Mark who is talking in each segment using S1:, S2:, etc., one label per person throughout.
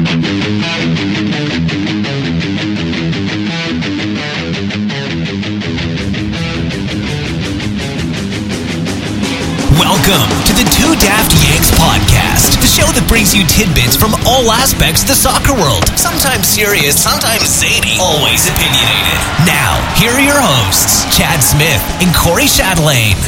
S1: Welcome to the Two Daft Yanks podcast, the show that brings you tidbits from all aspects of the soccer world. Sometimes serious, sometimes zany, always opinionated. Now, here are your hosts, Chad Smith and Corey Chatelaine.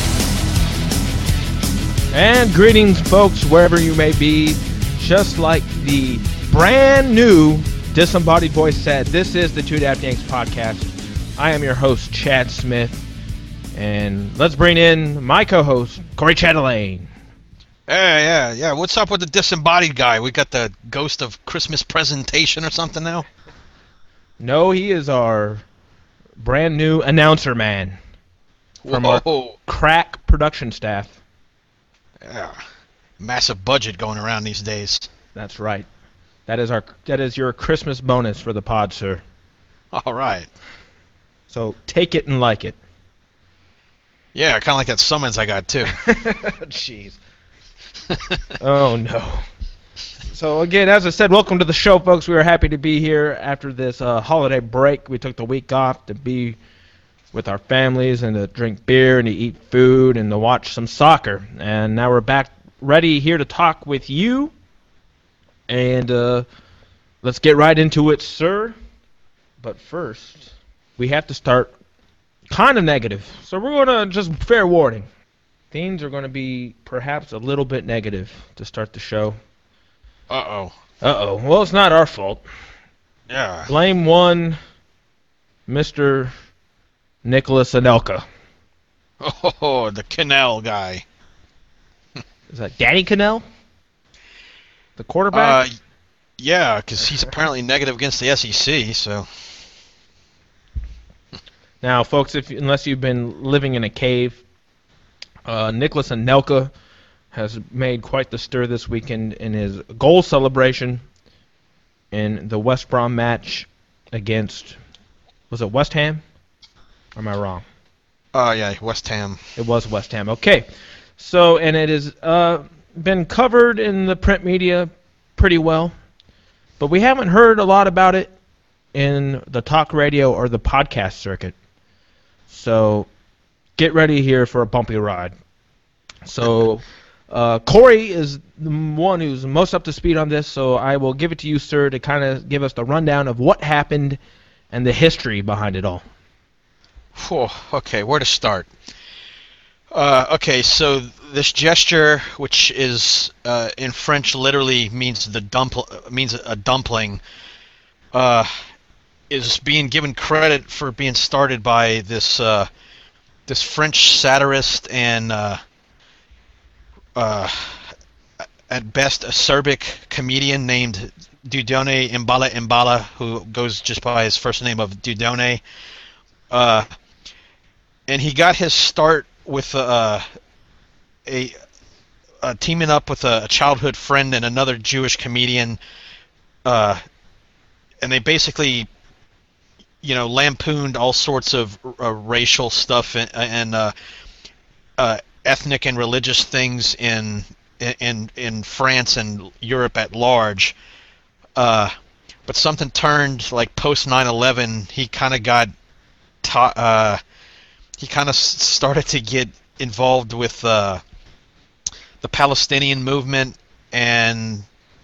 S2: And greetings, folks, wherever you may be. Just like the brand new disembodied voice said, this is the Two Daft Yanks podcast. I am your host, Chad Smith. And let's bring in my co-host, Corey Chatelaine.
S3: Hey, yeah. What's up with the disembodied guy? We got the ghost of Christmas presentation or something now?
S2: No, he is our brand new announcer man from our crack production staff.
S3: Yeah, massive budget going around these days.
S2: That's right. That is your Christmas bonus for the pod, sir.
S3: All right.
S2: So take it and like it.
S3: Yeah, kind of like that summons I got, too.
S2: Jeez. Oh, no. So, again, as I said, welcome to the show, folks. We are happy to be here after this holiday break. We took the week off to be with our families and to drink beer and to eat food and to watch some soccer. And now we're back ready here to talk with you. And let's get right into it, sir. But first, we have to start kind of negative. So we're going to just fair warning. Themes are going to be perhaps a little bit negative to start the show.
S3: Uh-oh.
S2: Well, it's not our fault.
S3: Yeah.
S2: Blame one Mr. Nicholas Anelka.
S3: Oh, the Cannell guy.
S2: Is that Danny Cannell? The quarterback?
S3: Yeah, because he's apparently negative against the SEC, so...
S2: Now, folks, unless you've been living in a cave, Nicholas Anelka has made quite the stir this weekend in his goal celebration in the West Brom match against, was it West Ham? Or am I wrong?
S3: Yeah, West Ham.
S2: It was West Ham. Okay. So, and it has been covered in the print media pretty well, but we haven't heard a lot about it in the talk radio or the podcast circuit. So get ready here for a bumpy ride. So Corey is the one who's most up to speed on this, so I will give it to you, sir, to kind of give us the rundown of what happened and the history behind it all.
S3: Okay, where to start? Okay, so this gesture, which is in French literally means a dumpling, is being given credit for being started by this this French satirist and at best acerbic comedian named Dieudonné Mbala, who goes just by his first name of Dieudonné. And he got his start with teaming up with a childhood friend and another Jewish comedian, and they basically, lampooned all sorts of racial stuff and ethnic and religious things in France and Europe at large. But something turned, like post 9/11. He kind of got he kind of started to get involved with the Palestinian movement and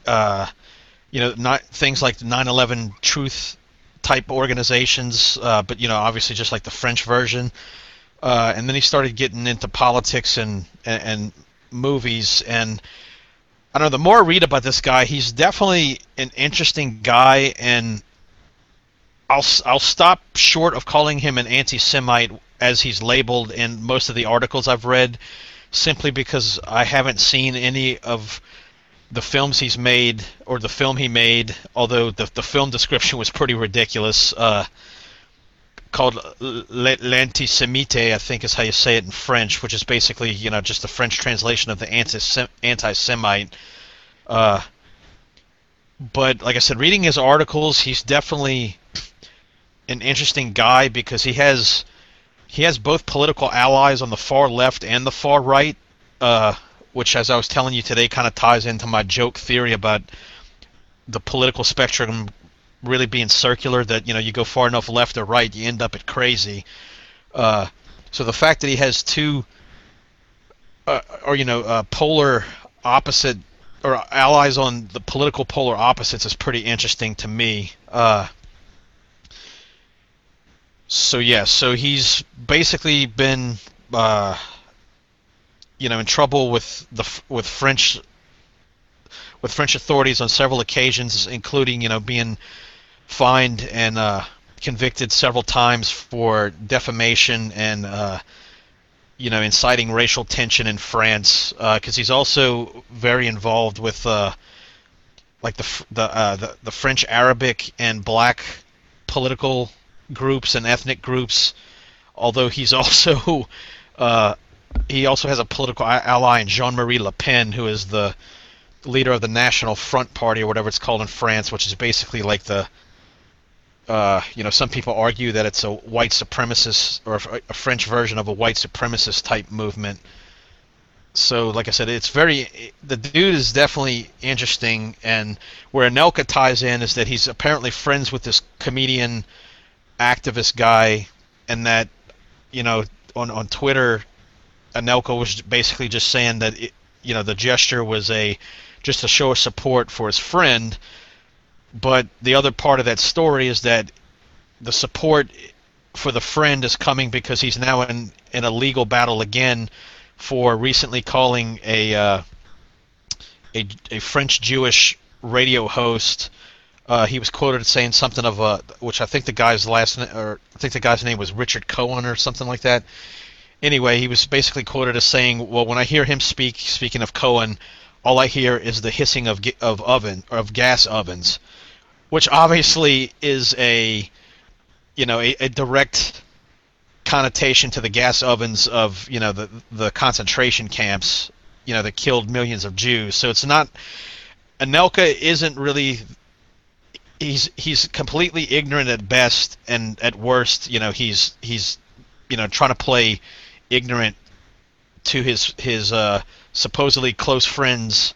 S3: things like the 9/11 Truth type organizations, but obviously just like the French version. And then he started getting into politics and movies. And I don't know, the more I read about this guy, he's definitely an interesting guy. And I'll stop short of calling him an anti-Semite as he's labeled in most of the articles I've read, simply because I haven't seen any of the films he's made or the film he made, although the film description was pretty ridiculous, called L'Antisémite, I think is how you say it in French, which is basically, just the French translation of the anti-Semite. But like I said, reading his articles, he's definitely an interesting guy because he has both political allies on the far left and the far right, which, as I was telling you today, kind of ties into my joke theory about the political spectrum really being circular, that you go far enough left or right, you end up at crazy. So the fact that he has two polar opposite or allies on the political polar opposites is pretty interesting to me. So he's basically been in trouble with French authorities on several occasions, including being fined and convicted several times for defamation and inciting racial tension in France, because he's also very involved with like the French Arabic and black political groups and ethnic groups. Although he's also he also has a political ally in Jean-Marie Le Pen, who is the leader of the National Front Party, or whatever it's called in France, which is basically like the some people argue that it's a white supremacist or a French version of a white supremacist type movement. So, like I said, the dude is definitely interesting, and where Anelka ties in is that he's apparently friends with this comedian activist guy, and that on Twitter, Anelka was basically just saying that the gesture was just a show of support for his friend. But the other part of that story is that the support for the friend is coming because he's now in a legal battle again for recently calling a French Jewish radio host. He was quoted as saying something of which I think the guy's name was Richard Cohen or something like that. Anyway, he was basically quoted as saying, "Well, when I hear him speaking of Cohen, all I hear is the hissing of gas ovens," which obviously is a direct connotation to the gas ovens of the concentration camps that killed millions of Jews. So it's not, Anelka isn't really, he's completely ignorant at best, and at worst he's trying to play ignorant to his supposedly close friends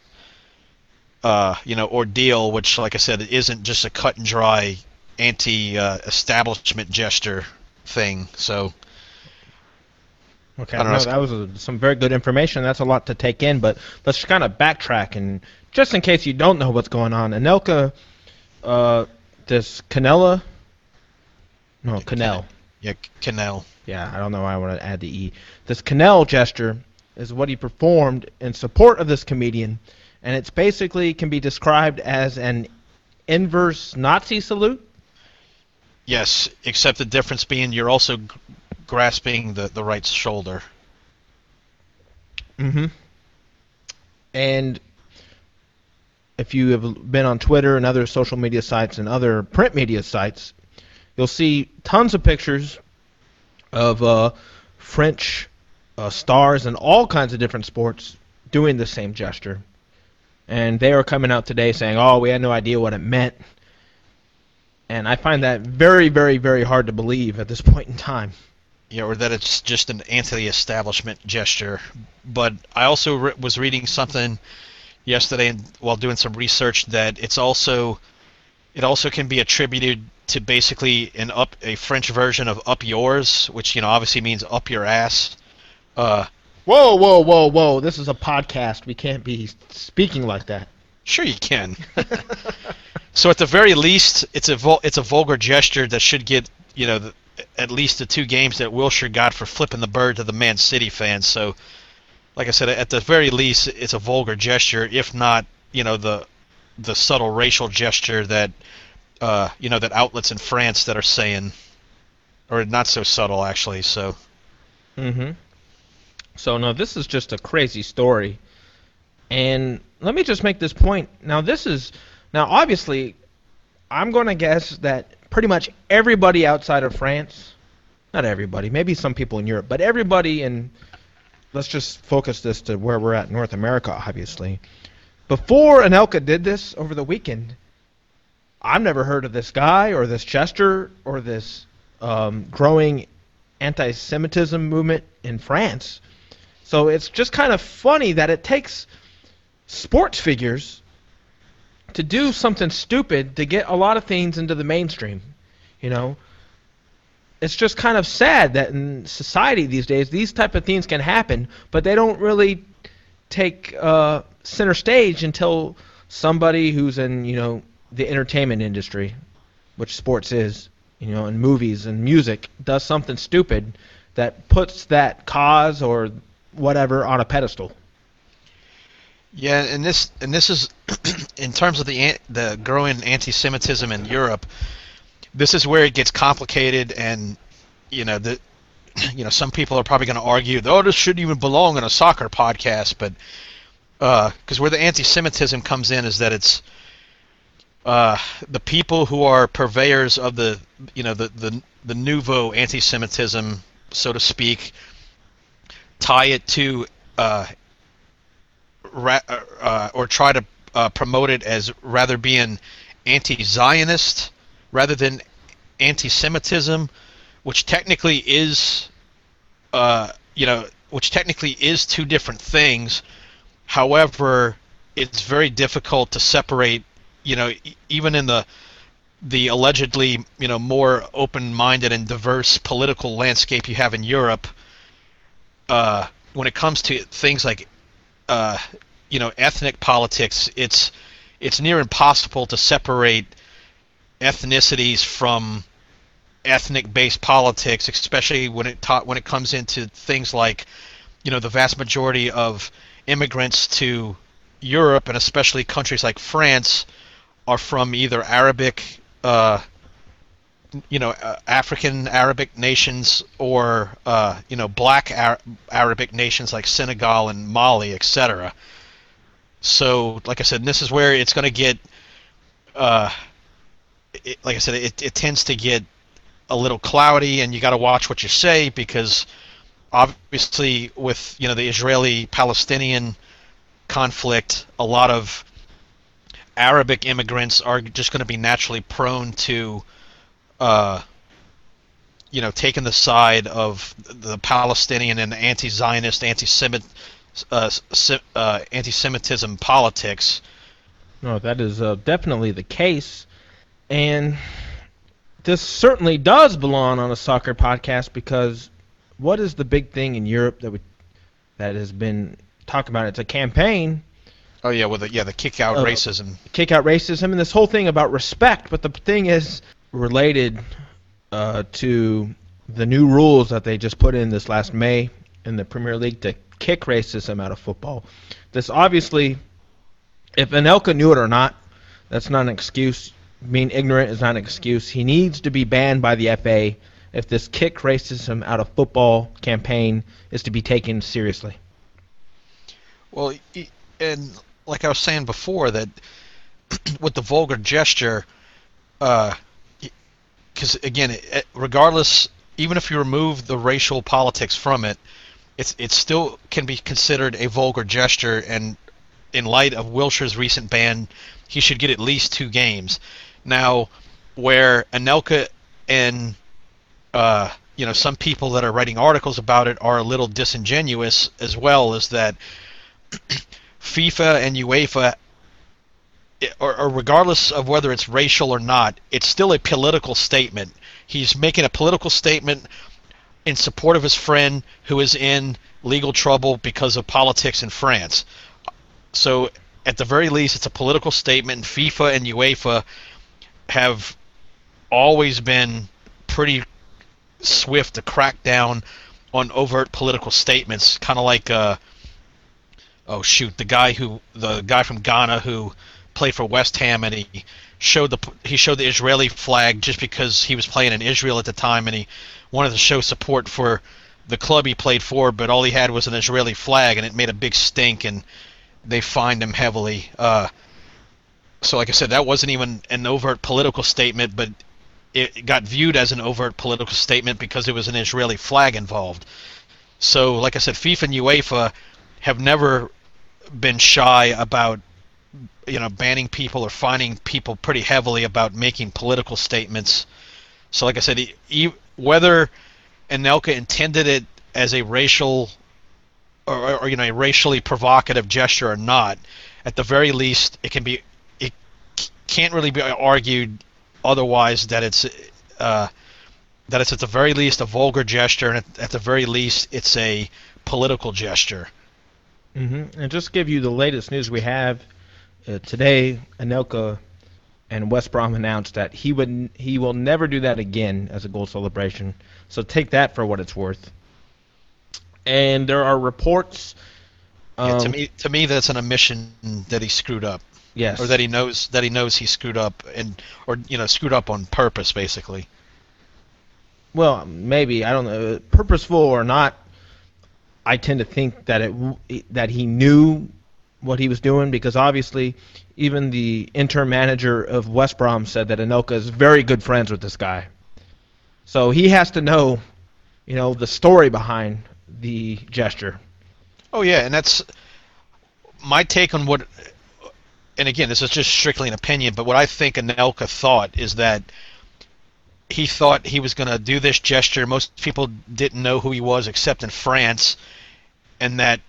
S3: ordeal, which, like I said, isn't just a cut and dry anti-establishment gesture thing. So
S2: okay, that was some very good information. That's a lot to take in, but let's kind of backtrack, and just in case you don't know what's going on, Anelka, this Canella, no, Canel.
S3: Yeah, Canel.
S2: Yeah, I don't know why I want to add the E. This Canel gesture is what he performed in support of this comedian, and it's basically can be described as an inverse Nazi salute.
S3: Yes, except the difference being you're also grasping the right shoulder.
S2: Mm-hmm. And if you have been on Twitter and other social media sites and other print media sites, you'll see tons of pictures of French stars in all kinds of different sports doing the same gesture. And they are coming out today saying, "Oh, we had no idea what it meant." And I find that very, very, very hard to believe at this point in time.
S3: Yeah, or that it's just an anti-establishment gesture. But I also was reading something yesterday while doing some research that it also can be attributed to basically a French version of "up yours," which obviously means up your ass.
S2: Whoa! This is a podcast. We can't be speaking like that.
S3: Sure, you can. So at the very least, it's a vulgar gesture that should get at least the 2 games that Wilshere got for flipping the bird to the Man City fans. So, like I said, at the very least, it's a vulgar gesture, if not the subtle racial gesture that that outlets in France that are saying, or not so subtle actually. So.
S2: Mm-hmm. So no, this is just a crazy story, and let me just make this point. Now obviously, I'm going to guess that pretty much everybody outside of France, not everybody, maybe some people in Europe, but everybody in, let's just focus this to where we're at, North America, obviously. Before Anelka did this over the weekend, I've never heard of this guy or this gesture or this growing anti-Semitism movement in France. So it's just kind of funny that it takes sports figures to do something stupid to get a lot of things into the mainstream. You know, it's just kind of sad that in society these days these type of things can happen, but they don't really take center stage until somebody who's in, you know, the entertainment industry, which sports is, you know, and movies and music, does something stupid that puts that cause or whatever on a pedestal.
S3: Yeah, and this is in terms of the growing anti-Semitism in Europe. This is where it gets complicated, and some people are probably going to argue, oh, this shouldn't even belong in a soccer podcast, but because where the anti-Semitism comes in is that it's the people who are purveyors of the nouveau anti-Semitism, so to speak, tie it to or try to promote it as rather being anti-Zionist rather than anti-Semitism, which technically is two different things. However, it's very difficult to separate, even in the allegedly, more open-minded and diverse political landscape you have in Europe, when it comes to things like, ethnic politics, it's near impossible to separate ethnicities from ethnic-based politics, especially when it comes into things like, the vast majority of immigrants to Europe, and especially countries like France, are from either Arabic, African Arabic nations, or black Arabic nations like Senegal and Mali, etc. So, like I said, this is where it's going to get, it tends to get a little cloudy, and you got to watch what you say, because obviously with the Israeli-Palestinian conflict, a lot of Arabic immigrants are just going to be naturally prone to taking the side of the Palestinian and the anti-Zionist, anti-Semitism politics.
S2: No, that is definitely the case, and this certainly does belong on a soccer podcast, because what is the big thing in Europe that has been talked about? It's a campaign.
S3: Oh yeah, the kick out racism.
S2: Kick out racism, and this whole thing about respect. But the thing is related to the new rules that they just put in this last May in the Premier League to kick racism out of football. This obviously, if Anelka knew it or not, that's not an excuse. Being ignorant is not an excuse. He needs to be banned by the FA if this kick racism out of football campaign is to be taken seriously.
S3: Well, and like I was saying before, that with the vulgar gesture, because again, regardless, even if you remove the racial politics from it, it still can be considered a vulgar gesture, and in light of Wilshere's recent ban, he should get at least 2 games. Now, where Anelka and some people that are writing articles about it are a little disingenuous as well, is that FIFA and UEFA, or regardless of whether it's racial or not, it's still a political statement. He's making a political statement in support of his friend who is in legal trouble because of politics in France. So at the very least, it's a political statement. FIFA and UEFA have always been pretty swift to crack down on overt political statements, kind of like the guy from Ghana who played for West Ham, and he showed the Israeli flag just because he was playing in Israel at the time, and he wanted to show support for the club he played for, but all he had was an Israeli flag, and it made a big stink, and they fined him heavily. So like I said, that wasn't even an overt political statement, but it got viewed as an overt political statement because it was an Israeli flag involved. So like I said, FIFA and UEFA have never been shy about banning people or fining people pretty heavily about making political statements. So like I said, whether Anelka intended it as a racial or a racially provocative gesture or not, at the very least, it can't really be argued otherwise that it's at the very least a vulgar gesture, and at the very least it's a political gesture.
S2: Mm-hmm. And just to give you the latest news we have today, Anelka and West Brom announced that he will never do that again as a goal celebration. So take that for what it's worth. And there are reports.
S3: To me, that's an admission that he screwed up.
S2: Yes.
S3: Or that he knows he screwed up, or screwed up on purpose, basically.
S2: Well, maybe, I don't know, purposeful or not. I tend to think that that he knew what he was doing, because obviously even the interim manager of West Brom said that Anelka is very good friends with this guy. So he has to know, the story behind the gesture.
S3: Oh yeah, and that's my take on what. And again, this is just strictly an opinion, but what I think Anelka thought is that he thought he was going to do this gesture. Most people didn't know who he was except in France, and that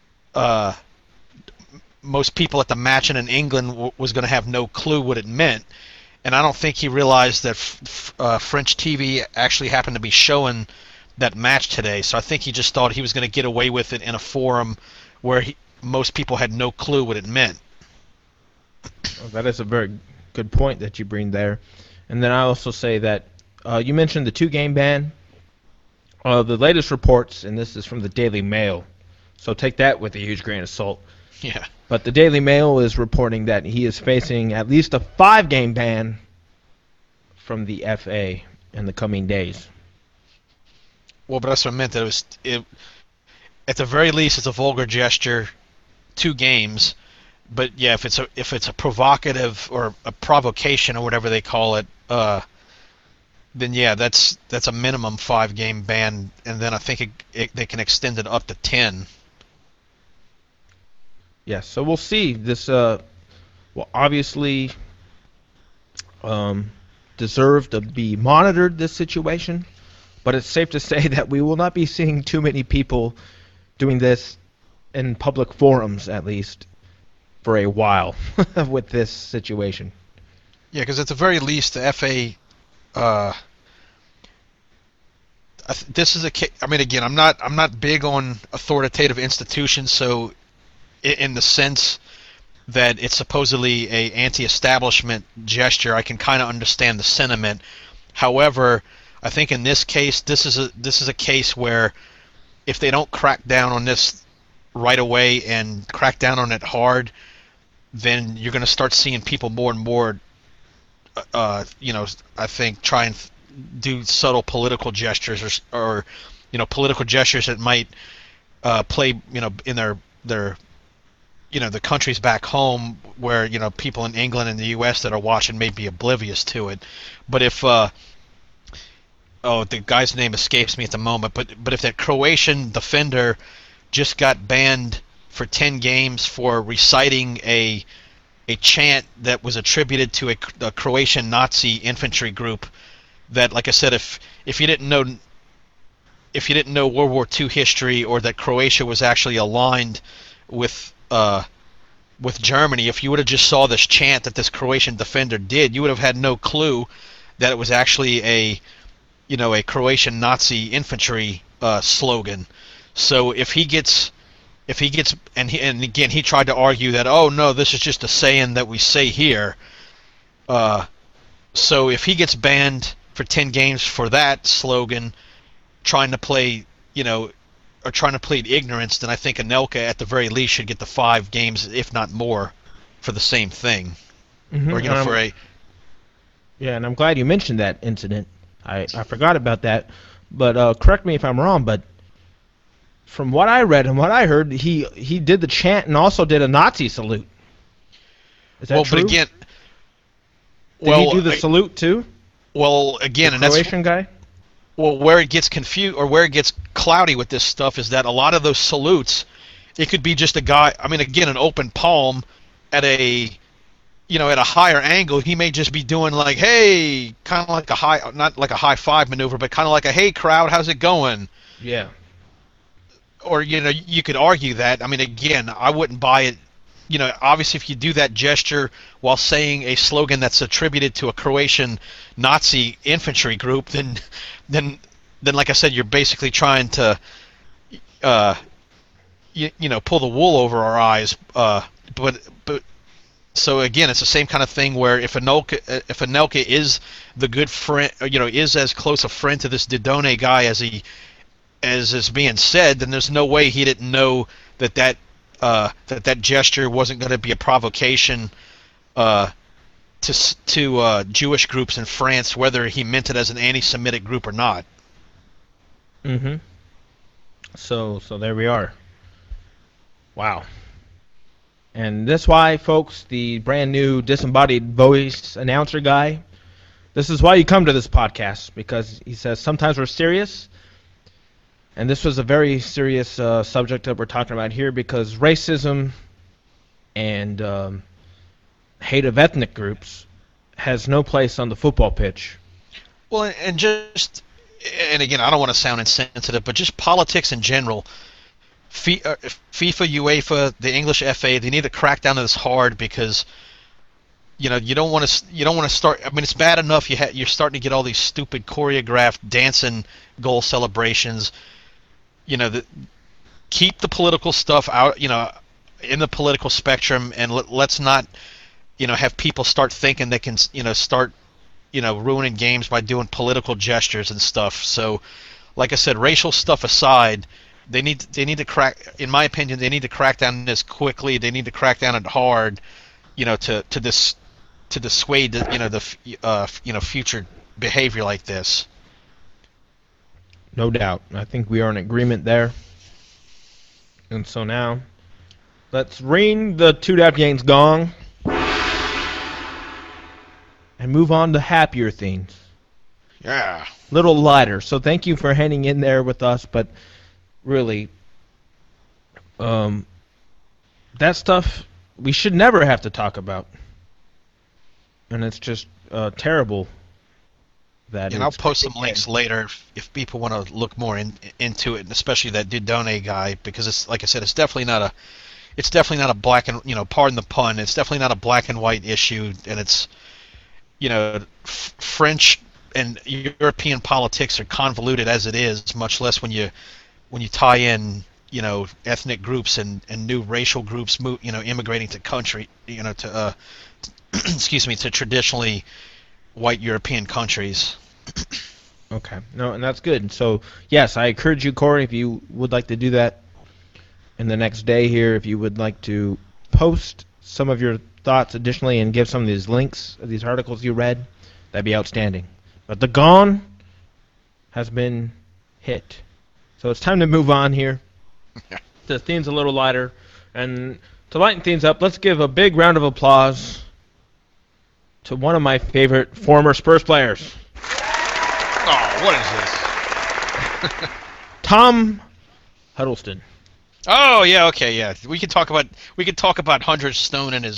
S3: most people at the match in England was going to have no clue what it meant. And I don't think he realized that French TV actually happened to be showing that match today. So I think he just thought he was going to get away with it in a forum where most people had no clue what it meant.
S2: Well, that is a very good point that you bring there. And then I also say that you mentioned the 2-game ban. The latest reports, and this is from the Daily Mail, so take that with a huge grain of salt.
S3: Yeah.
S2: But the Daily Mail is reporting that he is facing at least a 5-game ban from the FA in the coming days.
S3: Well, but that's what I meant. That at the very least, it's a vulgar gesture. 2 games. But yeah, if it's a provocative or a provocation or whatever they call it, then yeah, that's a minimum 5-game ban, and then I think they can extend it up to 10.
S2: Yes, so we'll see. This will obviously deserve to be monitored, this situation, but it's safe to say that we will not be seeing too many people doing this in public forums, at least, for a while with this situation.
S3: Yeah, because at the very least, the FA, this is a case. I mean, again, I'm not big on authoritative institutions, so in the sense that it's supposedly a anti-establishment gesture, I can kind of understand the sentiment. However, I think in this case, this is a case where if they don't crack down on this right away and crack down on it hard, then you're going to start seeing people more and more, I think, try and do subtle political gestures or political gestures that might play, in their the countries back home where, people in England and the U.S. that are watching may be oblivious to it. But if, the guy's name escapes me at the moment, but if that Croatian defender just got banned for 10 games for reciting a chant that was attributed to a Croatian Nazi infantry group, that, like I said, if you didn't know World War II history, or that Croatia was actually aligned with Germany, if you would have just saw this chant that this Croatian defender did, you would have had no clue that it was actually a Croatian Nazi infantry slogan. So if he gets and again he tried to argue that, oh no, this is just a saying that we say here. So if he gets banned for 10 games for that slogan, trying to play ignorance, then I think Anelka at the very least should get the 5 games, if not more, for the same thing.
S2: Mm-hmm.
S3: Or for a.
S2: Yeah, and I'm glad you mentioned that incident. I forgot about that, but correct me if I'm wrong, but from what I read and what I heard, he did the chant and also did a Nazi salute. Is that true?
S3: But again,
S2: did he do the salute too?
S3: Well, again,
S2: the Croatian guy.
S3: Well, where it gets confused or where it gets cloudy with this stuff is that a lot of those salutes, it could be just a guy. I mean, again, an open palm at a higher angle. He may just be doing like, hey, kind of like not like a high five maneuver, but kind of like a, hey crowd, how's it going?
S2: Yeah.
S3: Or you could argue that. I mean, again, I wouldn't buy it obviously if you do that gesture while saying a slogan that's attributed to a Croatian Nazi infantry group, then like I said, you're basically trying to pull the wool over our eyes. But so again, it's the same kind of thing where if Anelka is the good friend, is as close a friend to this Didone guy as is being said, then there's no way he didn't know that gesture wasn't going to be a provocation to Jewish groups in France, whether he meant it as an anti-Semitic group or not.
S2: Mm-hmm. So there we are. Wow. And that's why, folks, the brand new disembodied voice announcer guy, this is why you come to this podcast, because he says sometimes we're serious, and this was a very serious subject that we're talking about here, because racism and hate of ethnic groups has no place on the football pitch.
S3: Well, and again, I don't want to sound insensitive, but just politics in general. FIFA, UEFA, the English FA, they need to crack down on this hard, because you don't want to start. I mean, it's bad enough you're starting to get all these stupid choreographed dancing goal celebrations. Keep the political stuff out, in the political spectrum, and let's not, have people start thinking they can, start, ruining games by doing political gestures and stuff. So, like I said, racial stuff aside, they need to crack. In my opinion, they need to crack down on this quickly. They need to crack down on it hard, to dissuade the future behavior like this.
S2: No doubt. I think we are in agreement there. And so now, let's ring the Two Daft Yanks gong and move on to happier things.
S3: Yeah.
S2: Little lighter. So thank you for hanging in there with us, but really, that stuff we should never have to talk about. And it's just terrible.
S3: And I'll post some links later if people want to look more into it, and especially that Didone guy, because it's, like I said, it's definitely not a black and, pardon the pun, it's definitely not a black and white issue, and it's, French and European politics are convoluted as it is, much less when you tie in, ethnic groups and new racial groups, immigrating to country, to excuse me, to traditionally white European countries.
S2: Okay. No, and that's good. So, yes, I encourage you, Corey, if you would like to do that in the next day here, if you would like to post some of your thoughts additionally and give some of these links of these articles you read, that'd be outstanding. But the gong has been hit. So it's time to move on here. The theme's a little lighter. And to lighten things up, let's give a big round of applause to one of my favorite former Spurs players.
S3: Oh, what is this?
S2: Tom Huddleston.
S3: Oh yeah, okay, yeah. We could talk about Hunter Stone and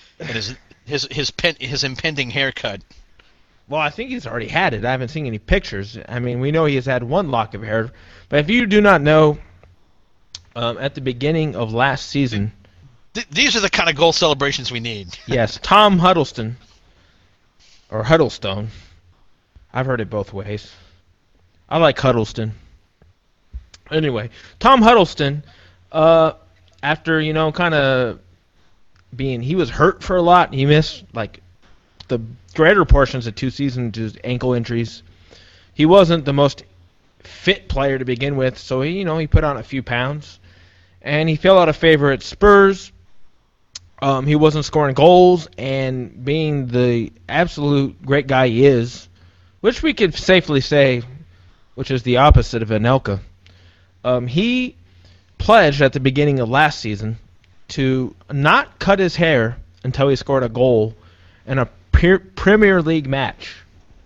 S3: his impending haircut.
S2: Well, I think he's already had it. I haven't seen any pictures. I mean, we know he has had one lock of hair, but if you do not know, at the beginning of last season,
S3: these are the kind of goal celebrations we need.
S2: Yes, Tom Huddleston. Or Huddlestone. I've heard it both ways. I like Huddleston. Anyway, Tom Huddleston, after, kind of he was hurt for a lot. He missed, the greater portions of 2 seasons due to ankle injuries. He wasn't the most fit player to begin with, so he put on a few pounds. And he fell out of favor at Spurs. He wasn't scoring goals, and being the absolute great guy he is, which we could safely say, which is the opposite of Anelka, he pledged at the beginning of last season to not cut his hair until he scored a goal in a Premier League match.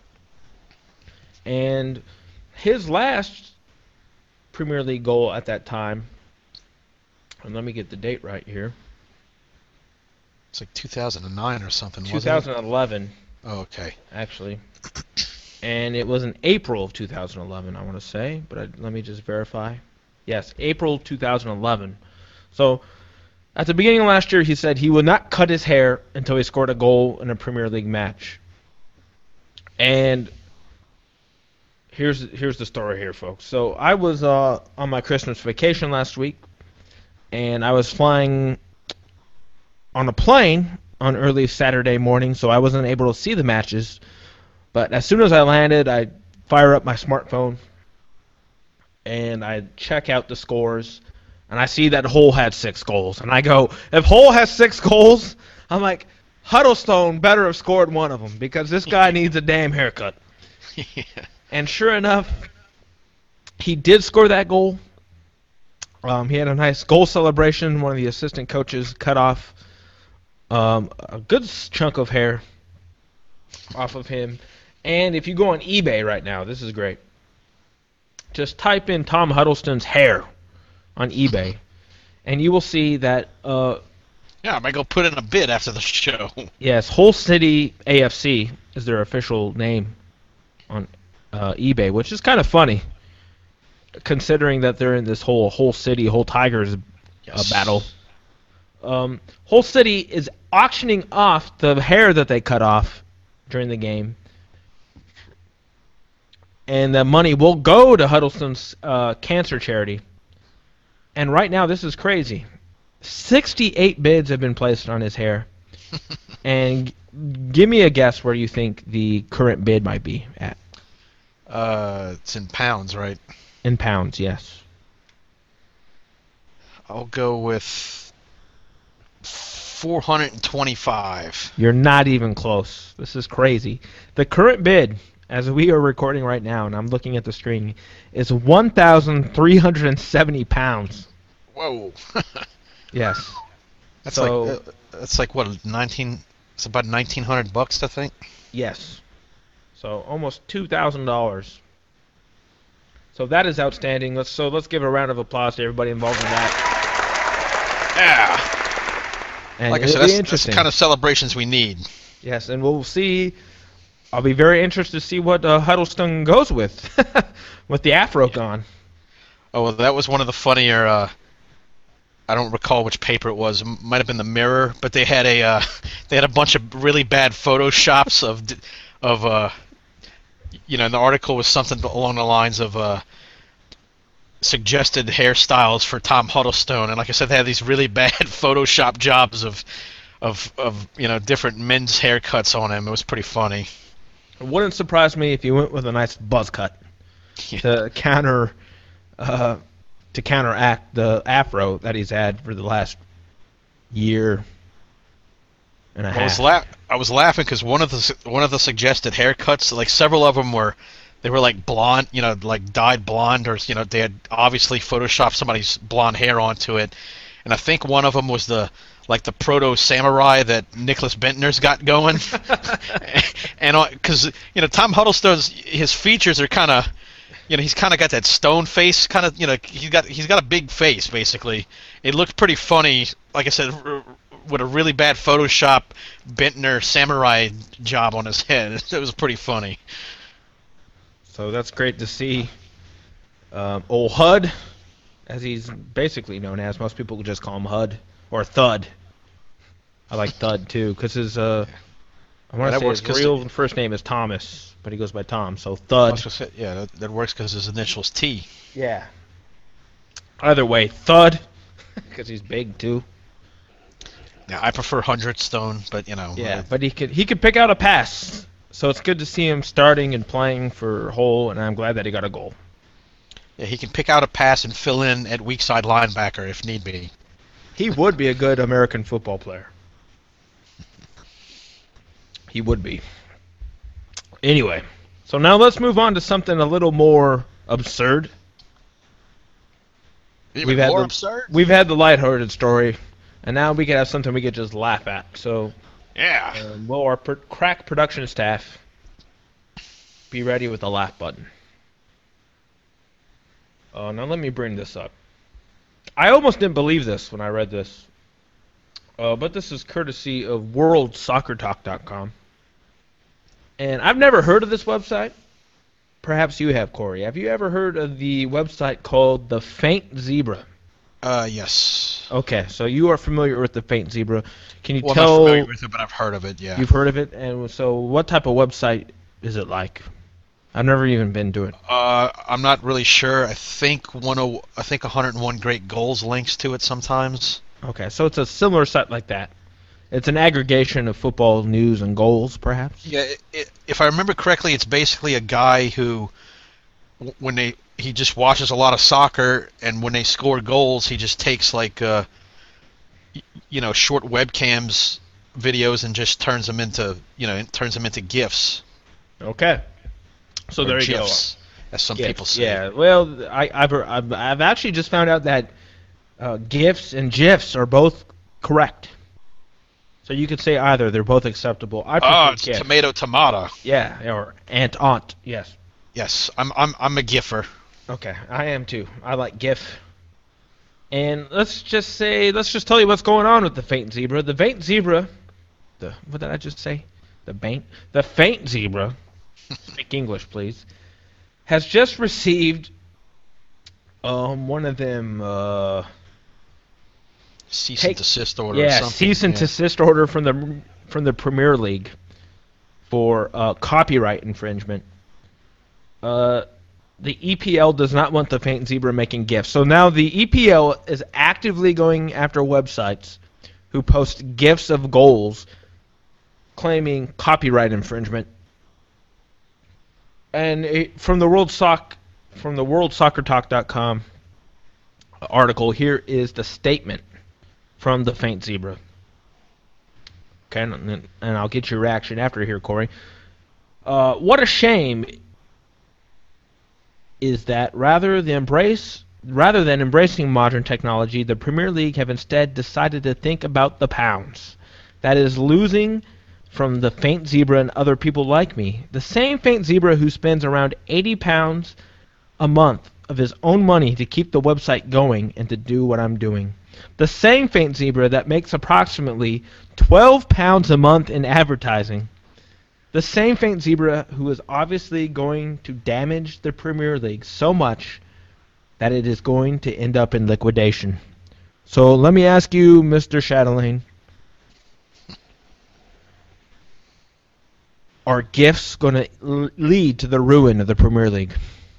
S2: And his last Premier League goal at that time, and let me get the date right here.
S3: It's like 2009 or something, wasn't it?
S2: 2011.
S3: Oh, okay.
S2: Actually. And it was in April of 2011, I want to say, but let me just verify. Yes, April 2011. So, At the beginning of last year, he said he would not cut his hair until he scored a goal in a Premier League match. And here's the story here, folks. So I was on my Christmas vacation last week, and I was flying on a plane on early Saturday morning, so I wasn't able to see the matches. But as soon as I landed, I fire up my smartphone, and I check out the scores, and I see that Hull had 6 goals. And I go, if Hull has 6 goals, I'm like, Huddlestone better have scored one of them, because this guy needs a damn haircut.
S3: Yeah.
S2: And sure enough, he did score that goal. He had a nice goal celebration. One of the assistant coaches cut off a good chunk of hair off of him. And if you go on eBay right now, this is great. Just type in Tom Huddlestone's hair on eBay, and you will see that...
S3: yeah, I might go put in a bid after the show.
S2: Yes, Hull City AFC is their official name on eBay, which is kind of funny, considering that they're in this whole Hull City, Hull Tigers battle. Hull City is auctioning off the hair that they cut off during the game, and the money will go to Huddlestone's cancer charity. And right now, this is crazy. 68 bids have been placed on his hair. And give me a guess where you think the current bid might be at.
S3: It's in pounds, right?
S2: In pounds, yes.
S3: I'll go with 425.
S2: You're not even close. This is crazy. The current bid, as we are recording right now, and I'm looking at the screen, is 1,370 pounds.
S3: Whoa.
S2: Yes.
S3: That's like what, 19? It's about $1,900, I think.
S2: Yes. So almost $2,000. So that is outstanding. Let's give a round of applause to everybody involved in that.
S3: Yeah.
S2: And
S3: like I said, that's the kind of celebrations we need.
S2: Yes, and we'll see. I'll be very interested to see what Huddlestone goes with the afro gone.
S3: Oh, well, that was one of the funnier. I don't recall which paper it was. It might have been the Mirror, but they had a bunch of really bad photoshops of and the article was something along the lines of suggested hairstyles for Tom Huddlestone, and like I said, they had these really bad Photoshop jobs of different men's haircuts on him. It was pretty funny.
S2: It wouldn't surprise me if he went with a nice buzz cut to counteract the afro that he's had for the last year and a half.
S3: I was laughing because one of the suggested haircuts, like several of them were like blonde, like dyed blonde, or they had obviously photoshopped somebody's blonde hair onto it, and I think one of them was the proto samurai that Nicholas Bentner's got going, and because Tom Huddlestone's his features are kind of. He's kind of got that stone face, kind of. He's got a big face, basically. It looked pretty funny, like I said, with a really bad Photoshop Bentner samurai job on his head. It was pretty funny.
S2: So that's great to see. Old Hud, as he's basically known as. Most people just call him Hud or Thud. I like Thud too, because his I want to say his real first name is Thomas, but he goes by Tom, so Thud.
S3: Yeah, that works because his initial's T.
S2: Yeah. Either way, Thud, because he's big too.
S3: Yeah, I prefer 100 Stone, but
S2: Yeah, but he could pick out a pass, so it's good to see him starting and playing for Hull, and I'm glad that he got a goal.
S3: Yeah, he can pick out a pass and fill in at weak side linebacker if need be.
S2: He would be a good American football player. He would be. Anyway, so now let's move on to something a little more absurd.
S3: Absurd?
S2: We've had the lighthearted story, and now we can have something we could just laugh at. So,
S3: yeah.
S2: Will our crack production staff be ready with the laugh button? Now let me bring this up. I almost didn't believe this when I read this. But this is courtesy of WorldSoccerTalk.com. And I've never heard of this website. Perhaps you have, Corey. Have you ever heard of the website called The Faint Zebra?
S3: Yes.
S2: Okay, so you are familiar with the Faint Zebra. Can you
S3: Well,
S2: tell?
S3: I'm not familiar with it, but I've heard of it. Yeah.
S2: You've heard of it, and so what type of website is it like? I've never even been to it.
S3: I'm not really sure. I think 101 Great Goals links to it sometimes.
S2: Okay, so it's a similar site like that. It's an aggregation of football news and goals, perhaps.
S3: Yeah, if I remember correctly, it's basically a guy who, he just watches a lot of soccer, and when they score goals, he just takes like short webcams videos and just turns them into GIFs.
S2: Okay, so there you
S3: GIFs,
S2: go.
S3: as some
S2: GIFs,
S3: people say.
S2: Yeah, well, I've actually just found out that GIFs and GIFs are both correct. So you could say either; they're both acceptable. I prefer
S3: It's
S2: GIF.
S3: tomato.
S2: Yeah, or aunt. Yes.
S3: Yes, I'm a GIFer.
S2: Okay, I am too. I like GIF. And let's just tell you what's going on with the Faint Zebra. The Faint Zebra, what did I just say? The Faint Zebra, speak English please, has just received one of them
S3: Cease and desist order. or something.
S2: cease and desist order from the Premier League for copyright infringement. The EPL does not want the Faint Zebra making GIFs. So now the EPL is actively going after websites who post GIFs of goals claiming copyright infringement. And from the WorldSoccerTalk.com article, here is the statement from the Faint Zebra. Okay, and I'll get your reaction after here, Corey. What a shame is that rather than embracing modern technology, the Premier League have instead decided to think about the pounds. That is, losing from the Faint Zebra and other people like me. The same Faint Zebra who spends around £80 a month of his own money to keep the website going and to do what I'm doing. The same Faint Zebra that makes approximately £12 a month in advertising. The same Faint Zebra who is obviously going to damage the Premier League so much that it is going to end up in liquidation. So let me ask you, Mr. Chatelain, are GIFs going to lead to the ruin of the Premier League?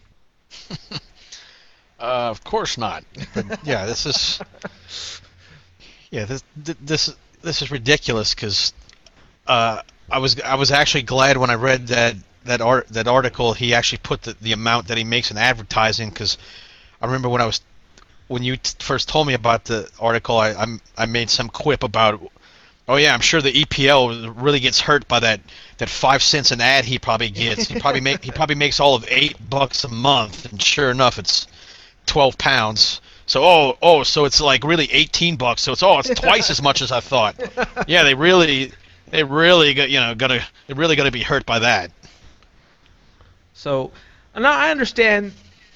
S3: Of course not. But yeah, this is this is ridiculous because I was actually glad when I read that article. He actually put the amount that he makes in advertising, because I remember when you first told me about the article, I made some quip about, oh yeah, I'm sure the EPL really gets hurt by that 5 cents an ad he probably gets. He probably makes all of $8 a month, and sure enough, it's £12. So so it's like really $18. So it's twice as much as I thought. Yeah, they really gonna be hurt by that.
S2: So now I understand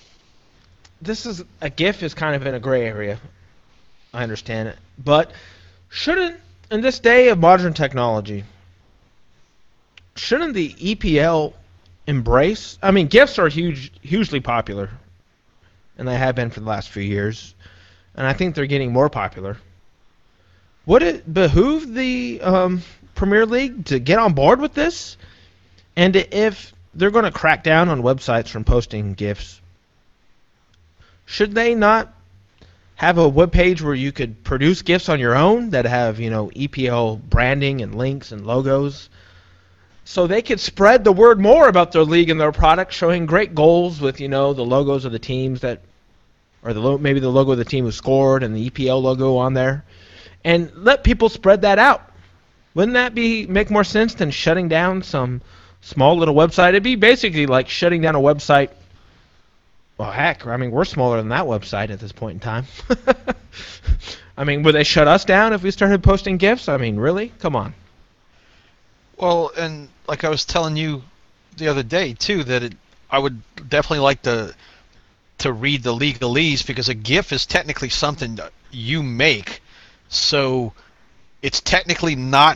S2: a GIF is kind of in a gray area. I understand it, but shouldn't, in this day of modern technology, shouldn't the EPL embrace? I mean, GIFs are hugely popular, and they have been for the last few years, and I think they're getting more popular. Would it behoove the Premier League to get on board with this? And if they're going to crack down on websites from posting GIFs, should they not have a web page where you could produce GIFs on your own that have, EPL branding and links and logos, so they could spread the word more about their league and their product, showing great goals with, the logos of the teams maybe the logo of the team who scored and the EPL logo on there, and let people spread that out? Wouldn't that make more sense than shutting down some small little website? It'd be basically like shutting down a website. Well, heck, I mean, we're smaller than that website at this point in time. I mean, would they shut us down if we started posting GIFs? I mean, really? Come on.
S3: Well, and like I was telling you the other day too, that I would definitely like to read the legalese, because a GIF is technically something that you make, so it's technically not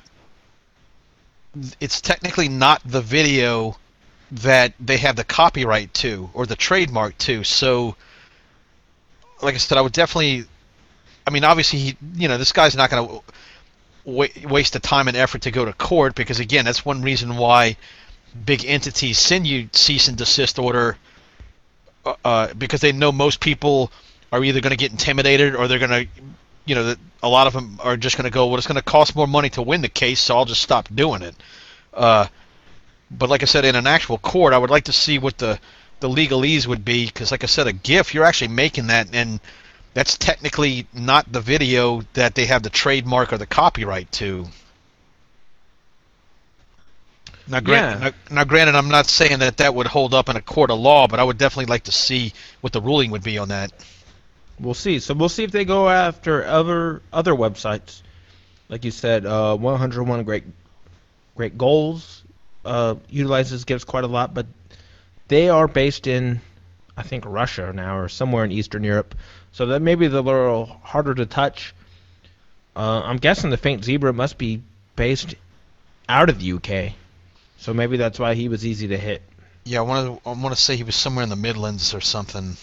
S3: the video that they have the copyright to or the trademark to. So, like I said, I would definitely I mean, obviously, this guy's not going to waste the time and effort to go to court, because again, that's one reason why big entities send you cease and desist order, because they know most people are either going to get intimidated, or they're going to, a lot of them are just going to go, well, it's going to cost more money to win the case, so I'll just stop doing it. But like I said, in an actual court, I would like to see what the legalese would be, because like I said, a GIF, you're actually making that, and that's technically not the video that they have the trademark or the copyright to. Now, granted, I'm not saying that would hold up in a court of law, but I would definitely like to see what the ruling would be on that.
S2: We'll see. So we'll see if they go after other websites. Like you said, 101 Great Goals utilizes GIFs quite a lot, but they are based in, I think, Russia now, or somewhere in Eastern Europe. So that may be a little harder to touch. I'm guessing the Faint Zebra must be based out of the UK. So maybe that's why he was easy to hit.
S3: Yeah, I want to say he was somewhere in the Midlands or something.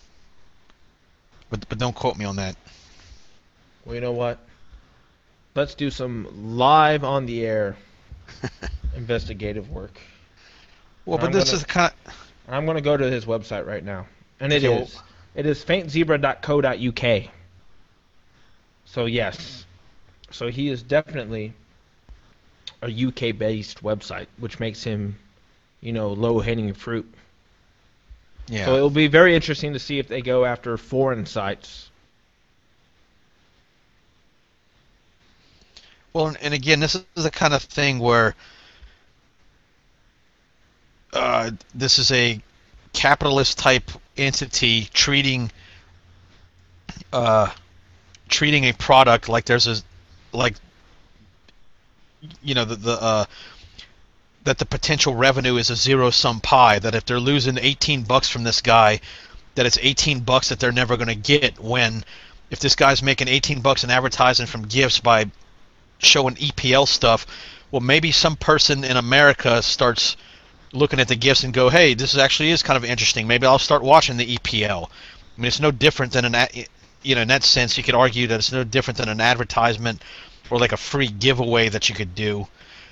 S3: But don't quote me on that.
S2: Well, you know what? Let's do some live on the air investigative work.
S3: Well, but this is kind of...
S2: I'm going to go to his website right now. And it is faintzebra.co.uk. So yes. So he is definitely a UK-based website, which makes him, low-hanging fruit.
S3: Yeah.
S2: So it'll be very interesting to see if they go after foreign sites.
S3: Well, and again, this is the kind of thing where this is a capitalist-type entity treating a product like there's that the potential revenue is a zero-sum pie, that if they're losing $18 from this guy, that it's $18 that they're never going to get, when if this guy's making $18 in advertising from GIFs by showing EPL stuff, well, maybe some person in America starts looking at the GIFs and go, hey, this actually is kind of interesting. Maybe I'll start watching the EPL. I mean, it's no different than in that sense, you could argue that it's no different than an advertisement or like a free giveaway that you could do.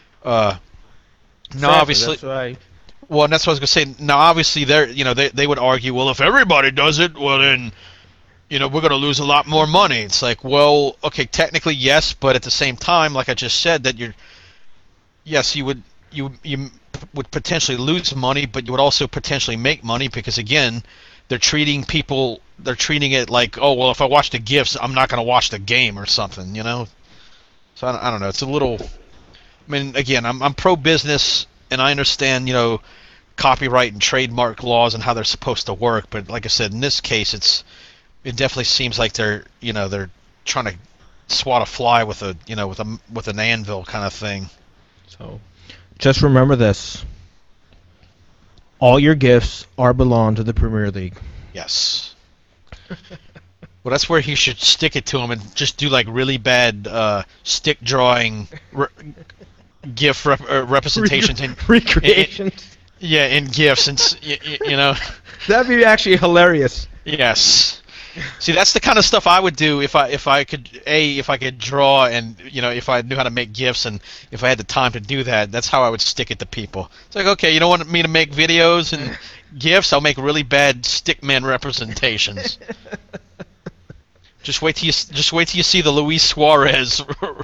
S3: Now, obviously,
S2: that's right.
S3: Well, and that's what I was going to say. Now, obviously, they would argue, well, if everybody does it, well, then, we're going to lose a lot more money. It's like, well, okay, technically, yes, but at the same time, like I just said, that you would potentially lose money, but you would also potentially make money, because again, they're treating it like, oh, well, if I watch the GIFs, I'm not going to watch the game or something, So I don't know. It's a little. I mean, again, I'm pro-business, and I understand, copyright and trademark laws and how they're supposed to work. But like I said, in this case, it definitely seems like they're trying to swat a fly with an anvil kind of thing.
S2: So, just remember this: all your GIFs belong to the Premier League.
S3: Yes. Well, that's where he should stick it to him and just do like really bad stick drawing GIF representations and
S2: recreations.
S3: In GIFs, and
S2: That'd be actually hilarious.
S3: Yes. See, that's the kind of stuff I would do if I could draw, and if I knew how to make GIFs, and if I had the time to do that. That's how I would stick it to people. It's like, okay, you don't want me to make videos and GIFs? I'll make really bad stickman representations. Just wait till you see the Luis Suarez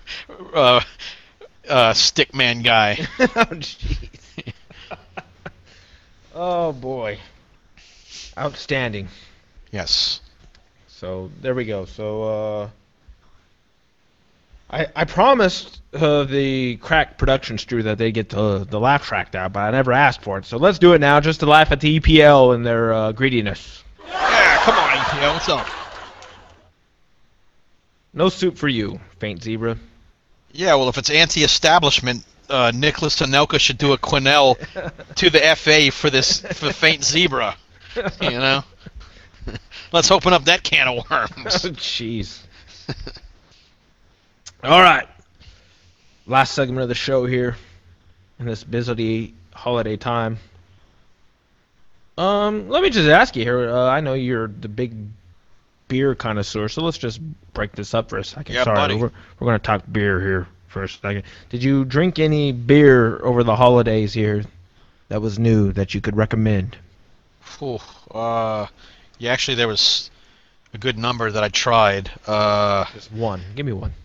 S3: stickman guy.
S2: Oh, jeez. Oh boy. Outstanding.
S3: Yes.
S2: So there we go. So I promised the Crack Productions crew that they get the laugh track out, but I never asked for it. So let's do it now, just to laugh at the EPL and their greediness.
S3: Yeah, come on, EPL. What's up?
S2: No soup for you, Faint Zebra.
S3: Yeah, well, if it's anti-establishment, Nicholas Anelka should do a Quinnell to the FA for Faint Zebra. Let's open up that can of worms.
S2: Oh, jeez. All right. Last segment of the show here in this busy holiday time. Let me just ask you here. I know you're the big beer connoisseur, so let's just break this up for a second.
S3: Yeah,
S2: Sorry,
S3: buddy.
S2: we're going to talk beer here for a second. Did you drink any beer over the holidays here that was new that you could recommend?
S3: Ooh, yeah, actually, there was a good number that I tried.
S2: Just one. Give me one.